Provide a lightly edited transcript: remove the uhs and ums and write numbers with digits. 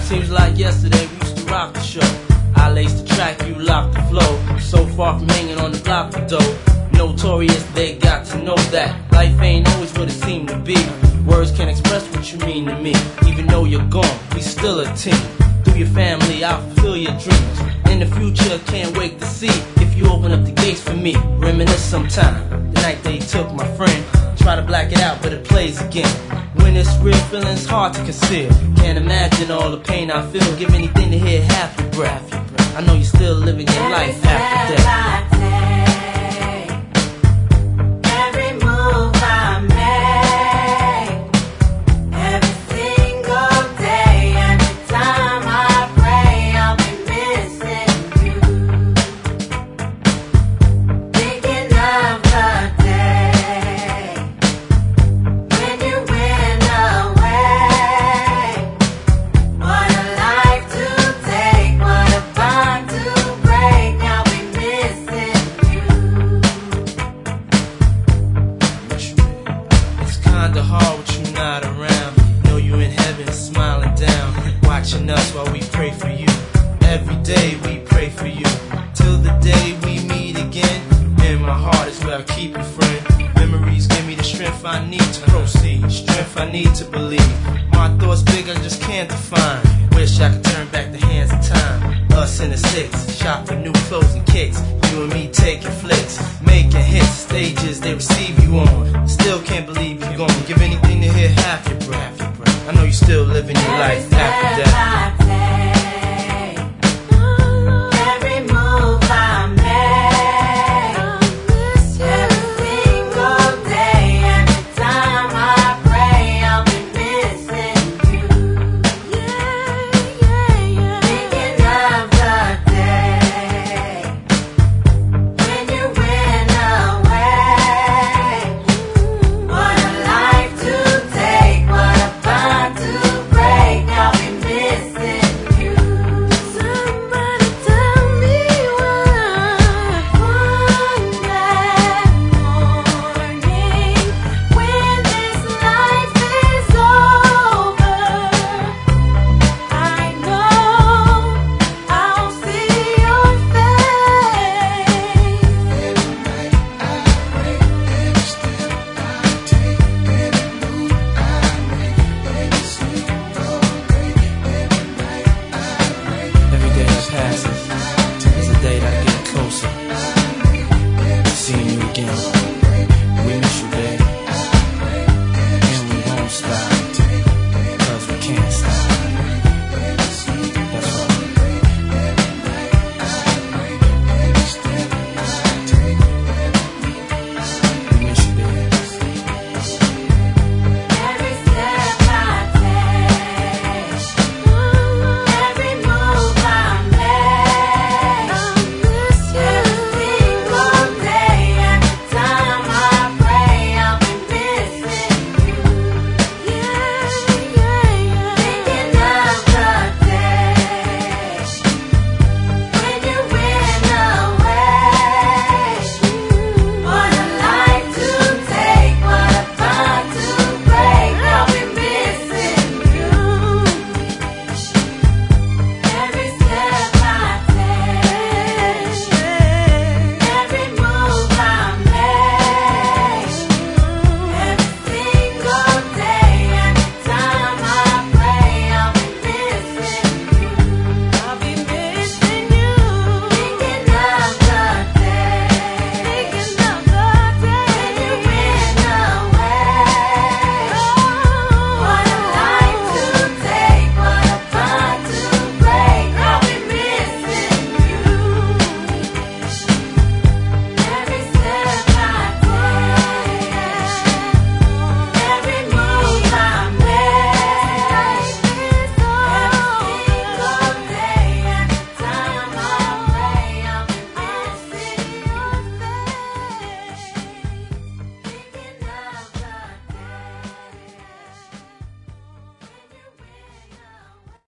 Seems like yesterday we used to rock the show. I laced the track, you locked the flow. So far from hanging on the block for dough. Notorious, they got to know that life ain't always what it seemed to be. Words can't express what you mean to me. Even though you're gone, we still a team. Through your family, I'll fulfill your dreams. In the future, can't wait to see if you open up the gates for me. Reminisce sometime, the night they took my friend. Try to black it out, but it plays again. When it's real, feeling's hard to conceal. Can't imagine all the pain I feel. Give anything to hear half your breath. I know you're still living your life after death. Hard with you not around. Know you in heaven smiling down, watching us while we pray for you. Every day we pray for you, till the day we meet again. In my heart is where I keep you, friend. Memories give me the strength I need to proceed, strength I need to believe. My thoughts big, I just can't define. Wish I could turn back the hands of time. Us in the six, shop for new clothes and kicks. You and me taking flicks, making hits, stages they receive you on. Still can't believe you're gone. Give anything to hear half your breath. I know you're still living your life after death.